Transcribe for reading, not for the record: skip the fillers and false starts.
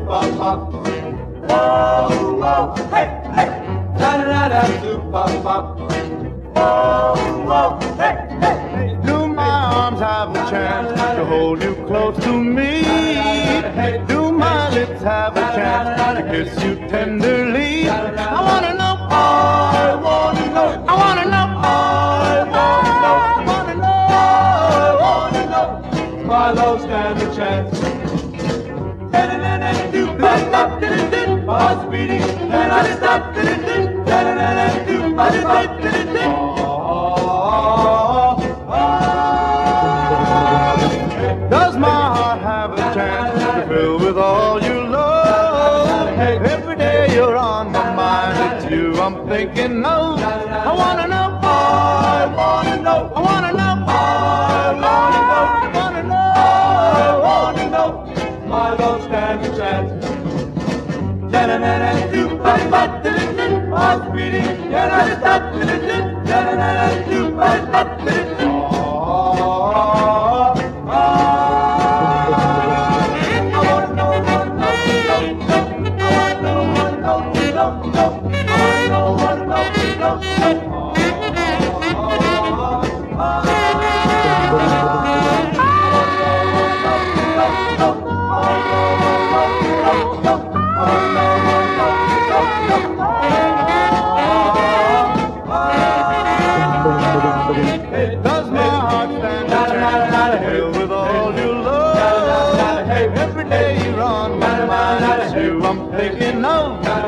bop. Whoa, whoa, hey, hey. Da da da da do bop bop. Whoa, whoa, hey, hey. Do my arms have a chance to hold you close to me? Do my lips have a chance to kiss you tenderly? I wanna know, I wanna know, I wanna know, I wanna know, I wanna know, I wanna know. My love stands a chance. Do bop bop, heart's beating, and I stop. Do bop bop. Does my heart have a chance to fill with all you love? Every day you're on my mind, it's you I'm thinking of. I wanna know, I wanna know, I wanna know, I wanna know, I wanna know, I wanna know. My love stands a chance. Do bop bop, heart's beating, and I stop. Do bop bop. Does my heart stand a chance to fill with all you love? Every day you're on my mind, it's you I'm thinking of.